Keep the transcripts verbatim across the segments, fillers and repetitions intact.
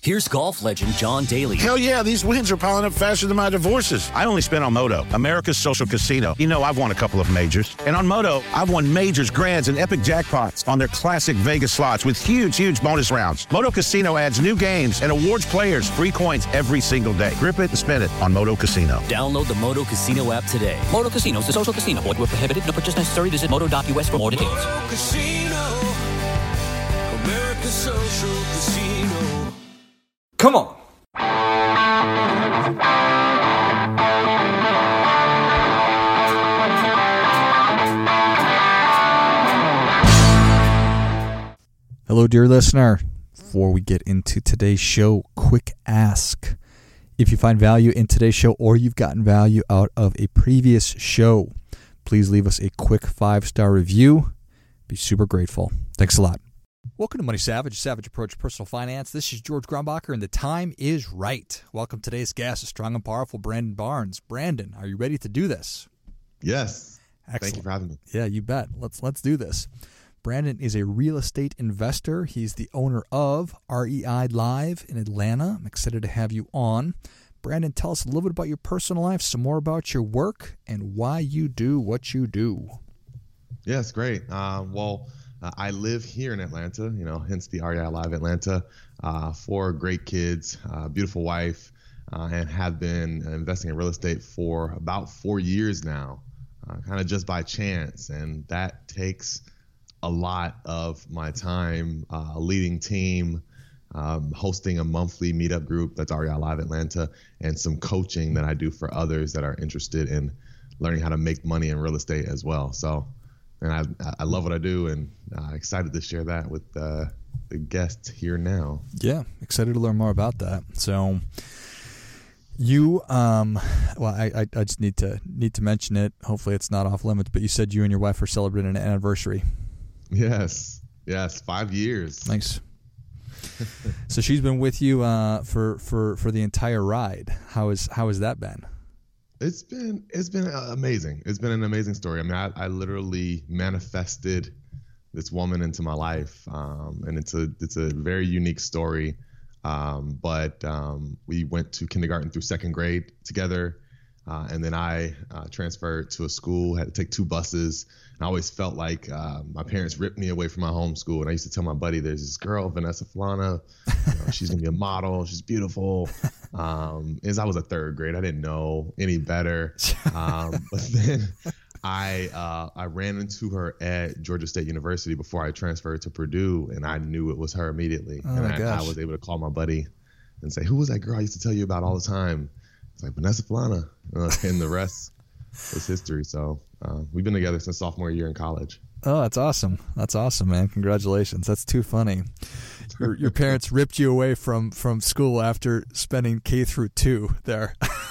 Here's golf legend John Daly. Hell yeah, these wins are piling up faster than my divorces. I only spent on Moto, America's social casino. You know, I've won a couple of majors. And on Moto, I've won majors, grands, and epic jackpots on their classic Vegas slots with huge, huge bonus rounds. Moto Casino adds new games and awards players free coins every single day. Grip it and spin it on Moto Casino. Download the Moto Casino app today. Moto Casino is a social casino. Void where prohibited. No purchase necessary. Visit moto dot u s for more details. Moto Casino, America's social casino. Come on. Hello, dear listener. Before we get into today's show, quick ask. If you find value in today's show or you've gotten value out of a previous show, please leave us a quick five-star review. Be super grateful. Thanks a lot. Welcome to Money Savage, Savage Approach to Personal Finance. This is George Grumbacher, and the time is right. Welcome to today's guest, a strong and powerful Brandon Barnes. Brandon, are you ready to do this? Yes. Excellent. Thank you for having me. Yeah, you bet. Let's let's do this. Brandon is a real estate investor. He's the owner of R E I Live in Atlanta. I'm excited to have you on. Brandon, tell us a little bit about your personal life, some more about your work, and why you do what you do. Yes, great. Uh, well, uh, I live here in Atlanta, you know, hence the R E I Live Atlanta. Uh, four great kids, uh, beautiful wife, uh, and have been investing in real estate for about four years now, uh, kind of just by chance. And that takes a lot of my time, uh, leading team, um, hosting a monthly meetup group that's R E I Live Atlanta, and some coaching that I do for others that are interested in learning how to make money in real estate as well. So, and I I love what I do, and uh, excited to share that with uh, the guests here now. Yeah, excited to learn more about that. So, you, um, well, I, I I just need to need to mention it. Hopefully, it's not off limits. But you said you and your wife are celebrating an anniversary. Yes, yes, five years. Nice. So she's been with you uh, for for for the entire ride. How is how has that been? It's been it's been amazing. It's been an amazing story. I mean, I, I literally manifested this woman into my life, um, and it's a it's a very unique story. Um, but um, we went to kindergarten through second grade together, uh, and then I uh, transferred to a school. Had to take two buses. And I always felt like uh, my parents ripped me away from my home school. And I used to tell my buddy, "There's this girl, Vanessa Falana. You know, she's gonna be a model. She's beautiful." Um, as I was a third grade, I didn't know any better. Um, but then I uh, I ran into her at Georgia State University before I transferred to Purdue, and I knew it was her immediately. Oh, and my I, gosh. I was able to call my buddy and say, "Who was that girl I used to tell you about all the time?" It's like Vanessa Falana, uh, and the rest was history. So uh, we've been together since sophomore year in college. Oh, that's awesome. That's awesome, man. Congratulations. That's too funny. Your, your parents ripped you away from, from school after spending K through two there.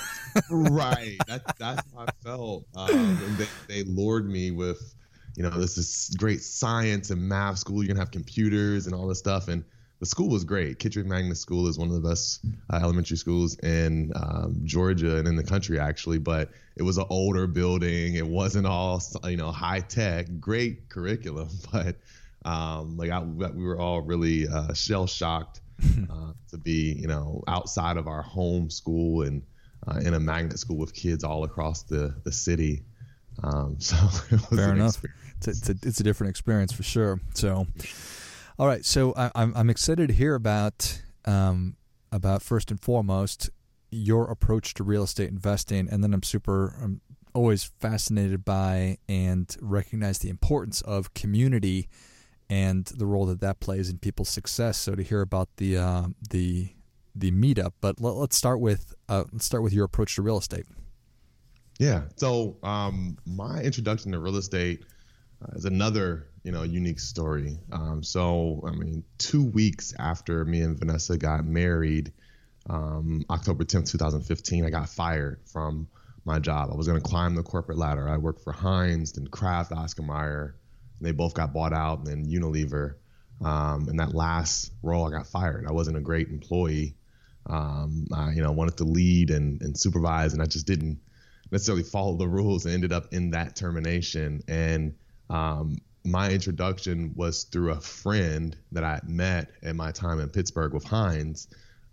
Right. That, that's how I felt. Um, and they, they lured me with, you know, this is great science and math school. You're going to have computers and all this stuff. And the school was great. Kittredge Magnet School is one of the best uh, elementary schools in um, Georgia and in the country, actually. But it was an older building. It wasn't all, you know, high tech. Great curriculum, but um, like I, we were all really uh, shell shocked uh, to be, you know, outside of our home school and uh, in a magnet school with kids all across the the city. Um, so it was Fair an enough. experience. It's a, it's, a, it's a different experience for sure. So. All right, so I, I'm I'm excited to hear about um, about first and foremost your approach to real estate investing, and then I'm super I'm always fascinated by and recognize the importance of community and the role that that plays in people's success. So to hear about the uh, the the meetup, but let, let's start with uh, let's start with your approach to real estate. Yeah. So um, my introduction to real estate uh, is another, you know, unique story. Um, so, I mean, two weeks after me and Vanessa got married, um, October tenth, twenty fifteen, I got fired from my job. I was going to climb the corporate ladder. I worked for Heinz, then Kraft, Oscar Mayer. And they both got bought out, and then Unilever. Um, in that last role, I got fired. I wasn't a great employee. Um, I, you know, wanted to lead and, and supervise, and I just didn't necessarily follow the rules and ended up in that termination. And um, my introduction was through a friend that I met at my time in Pittsburgh with Heinz.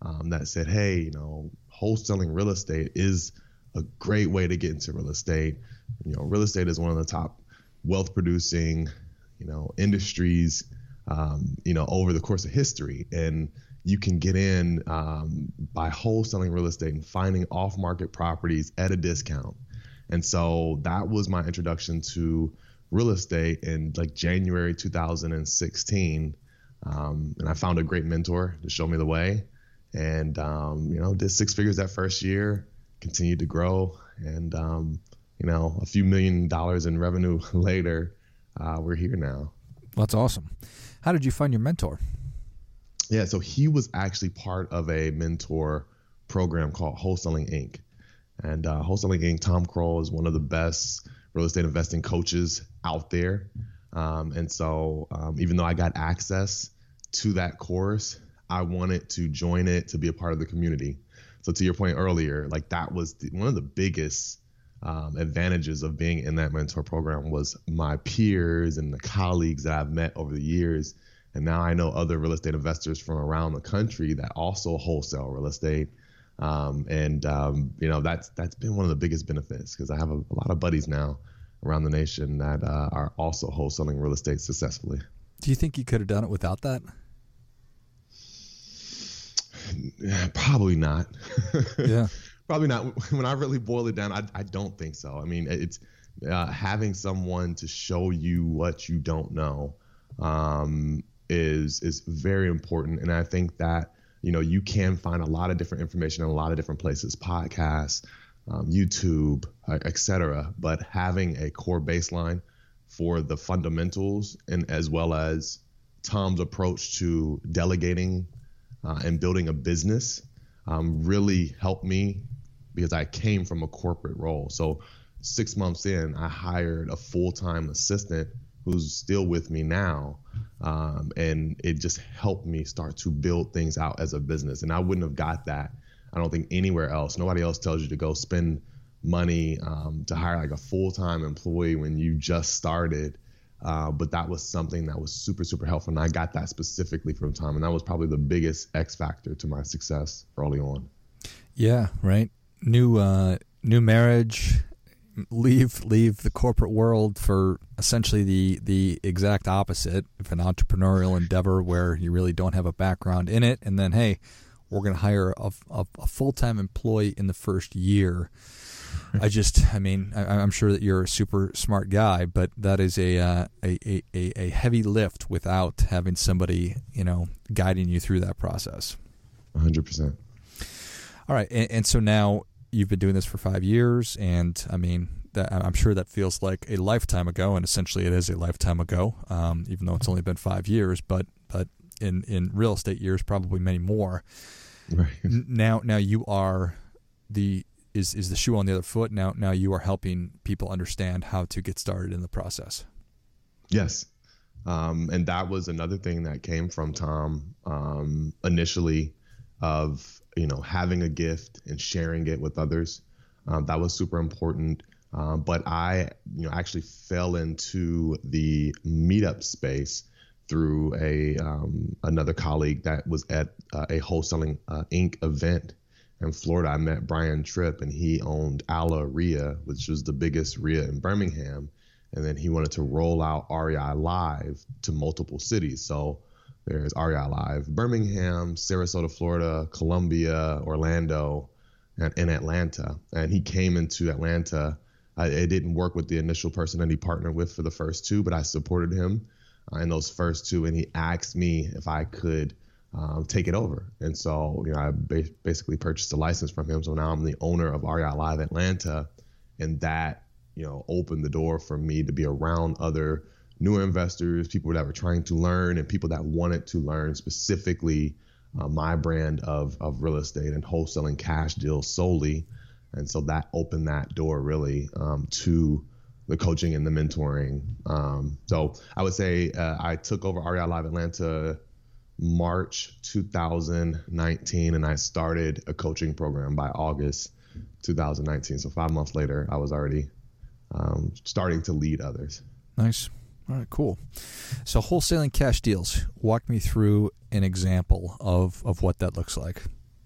um, that said, hey, you know, wholesaling real estate is a great way to get into real estate. You know, real estate is one of the top wealth producing, you know, industries, um, you know, over the course of history. And you can get in um, by wholesaling real estate and finding off market properties at a discount. And so that was my introduction to real estate in like January two thousand sixteen. Um, and I found a great mentor to show me the way, and, um, you know, did six figures that first year, continued to grow. And, um, you know, a few million dollars in revenue later, uh, we're here now. That's awesome. How did you find your mentor? Yeah, so he was actually part of a mentor program called Wholesaling Incorporated. And uh, Wholesaling Incorporated, Tom Kroll is one of the best real estate investing coaches out there. Um, and so um, even though I got access to that course, I wanted to join it to be a part of the community. So to your point earlier, like that was the, one of the biggest um, advantages of being in that mentor program was my peers and the colleagues that I've met over the years. And now I know other real estate investors from around the country that also wholesale real estate. Um, and, um, you know, that's that's been one of the biggest benefits because I have a, a lot of buddies now around the nation that uh, are also wholesaling real estate successfully. Do you think you could have done it without that? Yeah, probably not. Yeah. Probably not. When I really boil it down, I, I don't think so. I mean, it's uh, having someone to show you what you don't know um, is is very important. And I think that, you know, you can find a lot of different information in a lot of different places, podcasts, um, YouTube, uh, et cetera. But having a core baseline for the fundamentals and as well as Tom's approach to delegating uh, and building a business um, really helped me because I came from a corporate role. So six months in, I hired a full-time assistant who's still with me now. Um, and it just helped me start to build things out as a business. And I wouldn't have got that, I don't think, anywhere else. Nobody else tells you to go spend money um, to hire like a full-time employee when you just started. Uh, but that was something that was super, super helpful. And I got that specifically from Tom. And that was probably the biggest X factor to my success early on. Yeah, right. New, uh, new marriage, leave leave the corporate world for essentially the the exact opposite of an entrepreneurial endeavor where you really don't have a background in it, and then hey, we're going to hire a, a, a full-time employee in the first year. I just, I mean, I, I'm sure that you're a super smart guy, but that is a, uh, a, a a heavy lift without having somebody, you know, guiding you through that process. one hundred percent. All right, and, and so now you've been doing this for five years, and I mean, that, I'm sure that feels like a lifetime ago, and essentially it is a lifetime ago, um, even though it's only been five years. But but in, in real estate years, probably many more. Right. Now now you are the is is the shoe on the other foot. Now now you are helping people understand how to get started in the process. Yes, um, and that was another thing that came from Tom um, initially, of you know having a gift and sharing it with others. Um, that was super important. Um, but I, you know, actually fell into the meetup space through a um, another colleague that was at uh, a Wholesaling uh, Incorporated event in Florida. I met Brian Tripp, and he owned Ala R I A, which was the biggest R I A in Birmingham. And then he wanted to roll out R E I Live to multiple cities. So there's R E I Live Birmingham, Sarasota, Florida, Columbia, Orlando, and in Atlanta. And he came into Atlanta. I, it didn't work with the initial person that he partnered with for the first two, but I supported him uh, in those first two. And he asked me if I could um, take it over. And so, you know, I ba- basically purchased a license from him. So now I'm the owner of R E I Live Atlanta. And that, you know, opened the door for me to be around other newer investors, people that were trying to learn, and people that wanted to learn specifically uh, my brand of, of real estate and wholesaling cash deals solely. And so that opened that door really um, to the coaching and the mentoring. Um, so I would say uh, I took over R E I Live Atlanta March two thousand nineteen, and I started a coaching program by August two thousand nineteen. So five months later, I was already um, starting to lead others. Nice. All right, cool. So wholesaling cash deals, walk me through an example of, of what that looks like.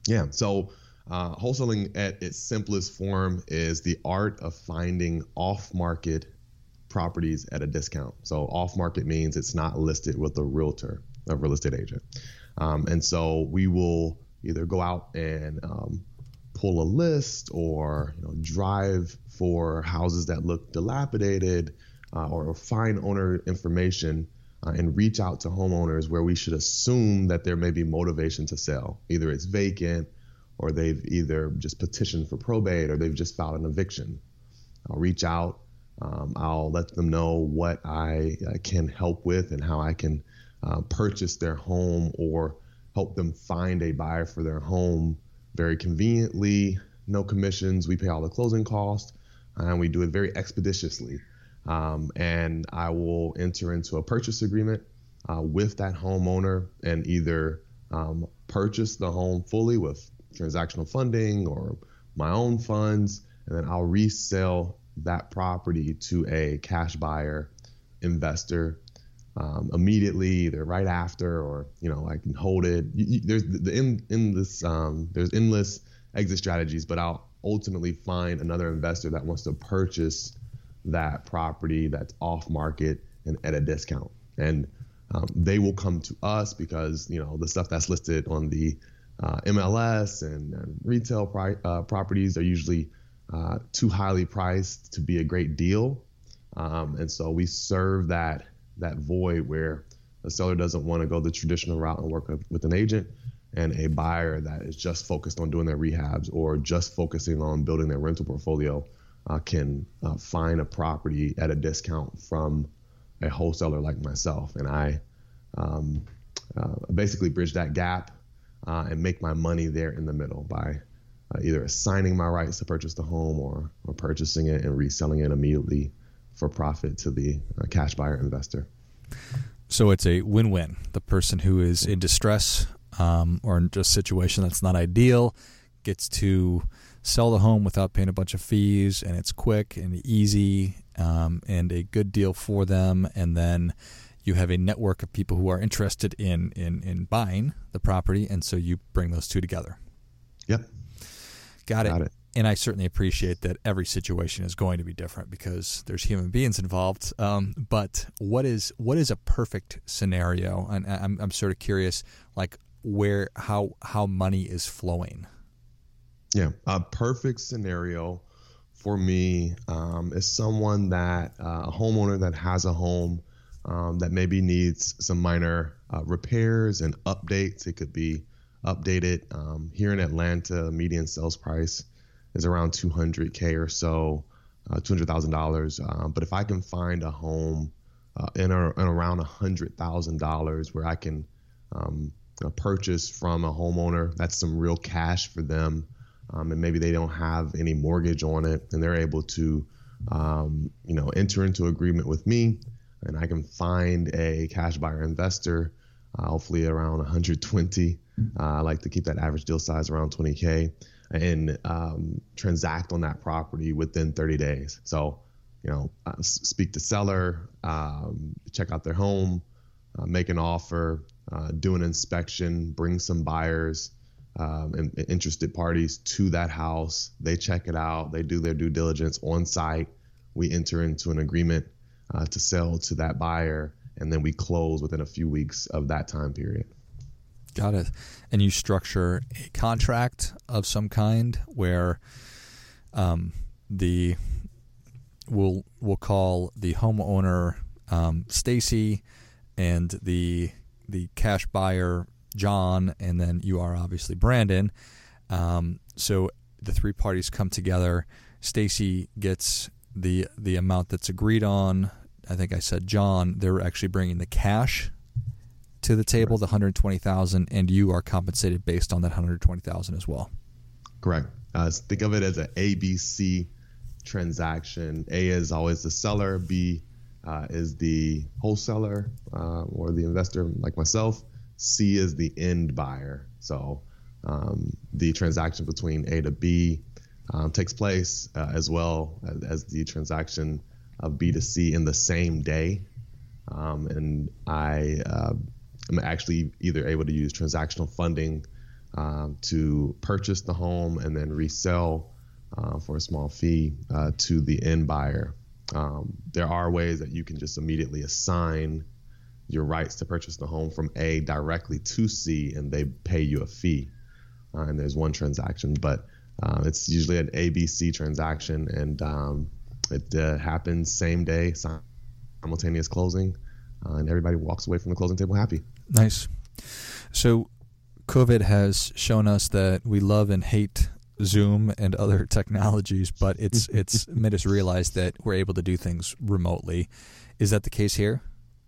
Yeah. So uh, wholesaling at its simplest form is the art of finding off-market properties at a discount. So off-market means it's not listed with a realtor, a real estate agent. Um, and so we will either go out and um, pull a list, or you know, drive for houses that look dilapidated, uh, or find owner information uh, and reach out to homeowners where we should assume that there may be motivation to sell. Either it's vacant, or they've either just petitioned for probate, or they've just filed an eviction. I'll reach out. Um, I'll let them know what I, I can help with and how I can uh, purchase their home or help them find a buyer for their home very conveniently. No commissions. We pay all the closing costs, and we do it very expeditiously. Um, and I will enter into a purchase agreement uh, with that homeowner and either um, purchase the home fully with transactional funding or my own funds, and then I'll resell that property to a cash buyer investor um, immediately, either right after, or you know, I can hold it. You, you, there's the in in this um, there's endless exit strategies, but I'll ultimately find another investor that wants to purchase that property that's off market and at a discount, and um, they will come to us because you know the stuff that's listed on the uh, M L S and, and retail pri- uh, properties are usually uh, too highly priced to be a great deal, um, and so we serve that that void where a seller doesn't want to go the traditional route and work with an agent, and a buyer that is just focused on doing their rehabs or just focusing on building their rental portfolio uh, can uh, find a property at a discount from a wholesaler like myself. And I um, uh, basically bridge that gap uh, and make my money there in the middle by uh, either assigning my rights to purchase the home or, or purchasing it and reselling it immediately for profit to the uh, cash buyer investor. So it's a win-win. The person who is in distress um, or in just a situation that's not ideal gets to sell the home without paying a bunch of fees, and it's quick and easy um, and a good deal for them. And then you have a network of people who are interested in, in, in buying the property, and so you bring those two together. Yep. Got it. Got it. And I certainly appreciate that every situation is going to be different because there's human beings involved. Um, but what is what is a perfect scenario? And I'm I'm sort of curious, like where how how money is flowing. Yeah, a perfect scenario for me um, is someone that uh, a homeowner that has a home um, that maybe needs some minor uh, repairs and updates. It could be updated. Um, here in Atlanta, median sales price is around two hundred K or so, uh, two hundred thousand dollars. Um, but if I can find a home uh, in, a, in around one hundred thousand dollars where I can um, uh, purchase from a homeowner, that's some real cash for them. Um, and maybe they don't have any mortgage on it, and they're able to, um, you know, enter into agreement with me, and I can find a cash buyer investor, uh, hopefully around one hundred twenty. Uh, I like to keep that average deal size around twenty K, and um, transact on that property within thirty days. So, you know, uh, speak to seller, um, check out their home, uh, make an offer, uh, do an inspection, bring some buyers um, and, and interested parties to that house. They check it out. They do their due diligence on site. We enter into an agreement uh, to sell to that buyer, and then we close within a few weeks of that time period. Got it. And you structure a contract of some kind where um, the we'll we'll call the homeowner um, Stacy and the the cash buyer John, and then you are obviously Brandon. Um, so the three parties come together. Stacy gets the the amount that's agreed on. I think I said John. They're actually bringing the cash to the table, the one hundred twenty thousand, and you are compensated based on that one hundred twenty thousand as well. Correct. Uh, think of it as an A B C transaction. A is always the seller. B uh, is the wholesaler uh, or the investor, like myself. C is the end buyer. So um, the transaction between A to B um, takes place uh, as well as, as the transaction of B to C in the same day. Um, and I uh, am actually either able to use transactional funding um, to purchase the home and then resell uh, for a small fee uh, to the end buyer. Um, there are ways that you can just immediately assign your rights to purchase the home from A directly to C, and they pay you a fee. Uh, and there's one transaction, but uh, it's usually an A B C transaction, and um, it uh, happens same day, simultaneous closing, uh, and everybody walks away from the closing table happy. Nice. So COVID has shown us that we love and hate Zoom and other technologies, but it's it's made us realize that we're able to do things remotely. Is that the case here?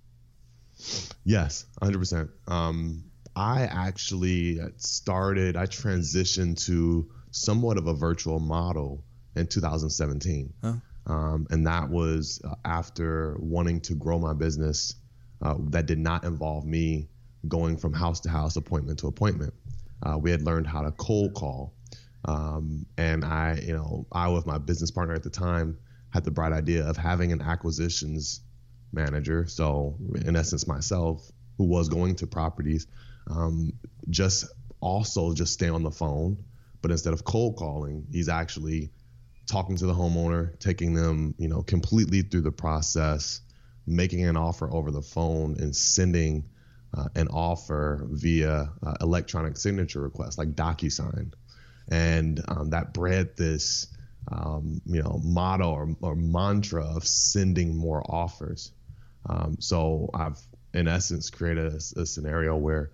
Yes, one hundred percent. Um, I actually started, I transitioned to somewhat of a virtual model in two thousand seventeen. Huh? Um, and that was uh, after wanting to grow my business uh, that did not involve me going from house to house, appointment to appointment. Uh, we had learned how to cold call. Um, and I, you know, I with my business partner at the time had the bright idea of having an acquisitions manager. So in essence, myself, who was going to properties, um, just also just stay on the phone. But instead of cold calling, he's actually talking to the homeowner, taking them, you know, completely through the process, making an offer over the phone and sending uh, an offer via uh, electronic signature request like DocuSign. And um, that bred this, um, you know, motto or, or mantra of sending more offers. Um, so I've, in essence, created a, a scenario where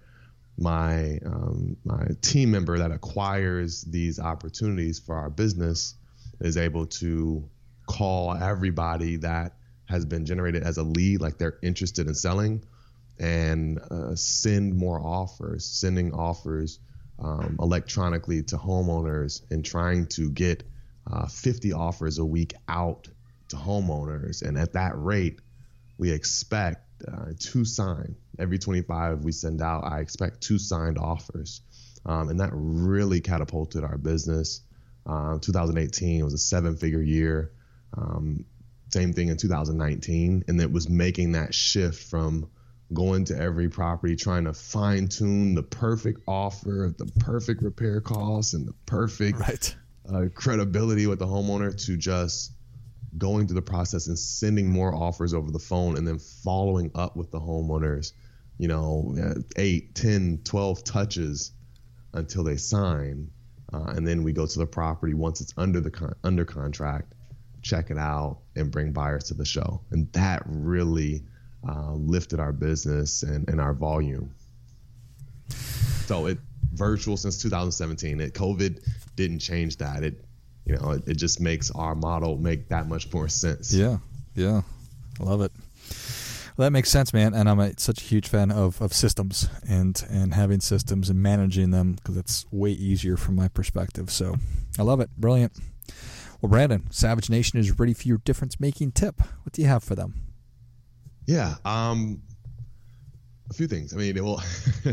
my um, my team member that acquires these opportunities for our business is able to call everybody that has been generated as a lead, like they're interested in selling, and uh, send more offers, sending offers um, electronically to homeowners and trying to get uh, fifty offers a week out to homeowners. And at that rate, we expect uh, two signed. Every twenty-five we send out, I expect two signed offers. Um, and that really catapulted our business. Uh, two thousand eighteen was a seven-figure year. Um, same thing in two thousand nineteen. And it was making that shift from going to every property, trying to fine tune the perfect offer, the perfect repair costs, and the perfect right. uh, credibility with the homeowner, to just going through the process and sending more offers over the phone and then following up with the homeowners, you know, eight, ten, twelve touches until they sign. Uh, and then we go to the property once it's under the con- under contract, check it out, and bring buyers to the show. And that really uh, lifted our business and, and our volume. So it virtual since two thousand seventeen. It COVID didn't change that. It you know it, it just makes our model make that much more sense. Yeah, yeah, I love it. Well, that makes sense, man. And I'm a, such a huge fan of, of systems and, and having systems and managing them, because it's way easier from my perspective. So I love it. Brilliant. Well, Brandon, Savage Nation is ready for your difference-making tip. What do you have for them? Yeah, um, a few things. I mean, well,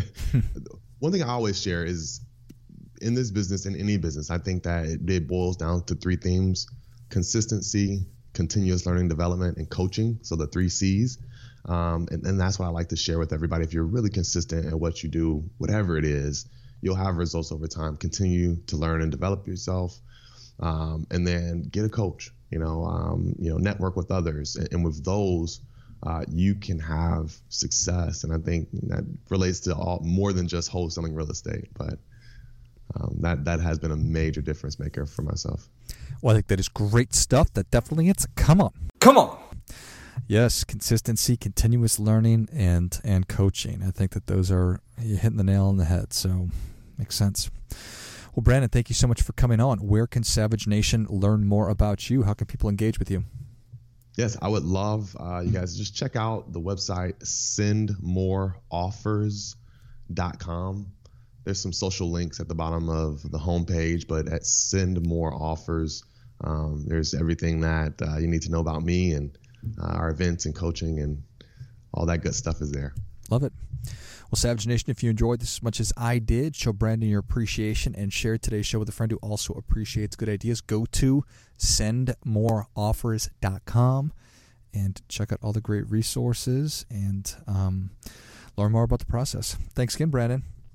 one thing I always share is in this business, in any business, I think that it, it boils down to three themes: consistency, continuous learning development, and coaching. So the three C's. Um, and, and that's what I like to share with everybody. If you're really consistent at what you do, whatever it is, you'll have results over time. Continue to learn and develop yourself, um, and then get a coach. You know, um, you know, network with others, and, and with those, uh, you can have success. And I think that relates to all more than just wholesaling real estate, but um, that that has been a major difference maker for myself. Well, I think that is great stuff. That definitely is. Come on, come on. Yes, consistency, continuous learning, and and coaching. I think that those are, you're hitting the nail on the head. So, makes sense. Well, Brandon, thank you so much for coming on. Where can Savage Nation learn more about you? How can people engage with you? Yes, I would love uh, you guys to just check out the website, send more offers dot com. There's some social links at the bottom of the homepage, but at Send More Offers, um, there's everything that uh, you need to know about me and Uh, our events and coaching and all that good stuff is there. Love it. Well, Savage Nation, if you enjoyed this as much as I did, show Brandon your appreciation and share today's show with a friend who also appreciates good ideas. Go to send more offers dot com and check out all the great resources and um, learn more about the process. Thanks again, Brandon.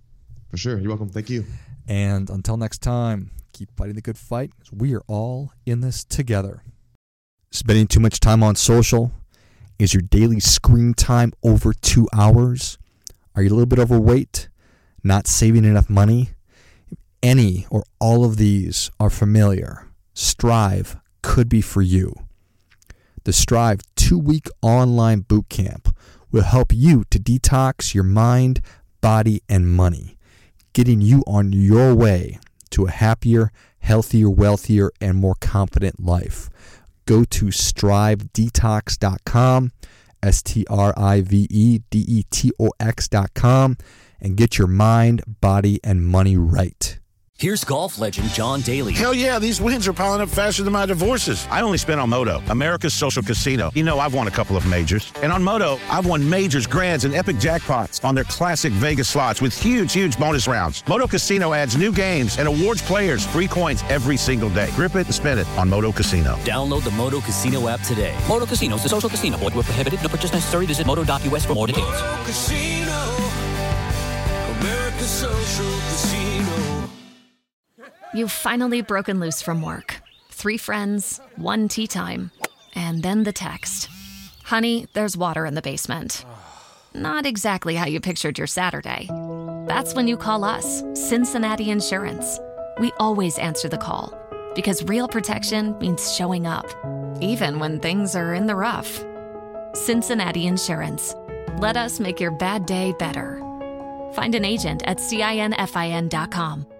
For sure. You're welcome. Thank you. And until next time, keep fighting the good fight. We are all in this together. Spending too much time on social? Is your daily screen time over two hours? Are you a little bit overweight? Not saving enough money? If any or all of these are familiar, Strive could be for you. The Strive two-week online boot camp will help you to detox your mind, body, and money, getting you on your way to a happier, healthier, wealthier, and more confident life. Go to strive detox dot com, S T R I V E D E T O X dot com, and get your mind, body, and money right. Here's golf legend John Daly. Hell yeah, these wins are piling up faster than my divorces. I only spent on Moto, America's social casino. You know, I've won a couple of majors. And on Moto, I've won majors, grands, and epic jackpots on their classic Vegas slots with huge, huge bonus rounds. Moto Casino adds new games and awards players free coins every single day. Grip it and spin it on Moto Casino. Download the Moto Casino app today. Moto Casino is a social casino. Void where prohibited. No purchase necessary. Visit moto dot U S for more details. Moto Casino, America's social casino. You've finally broken loose from work. Three friends, one tea time, and then the text. Honey, there's water in the basement. Not exactly how you pictured your Saturday. That's when you call us, Cincinnati Insurance. We always answer the call because real protection means showing up, even when things are in the rough. Cincinnati Insurance. Let us make your bad day better. Find an agent at cinfin dot com.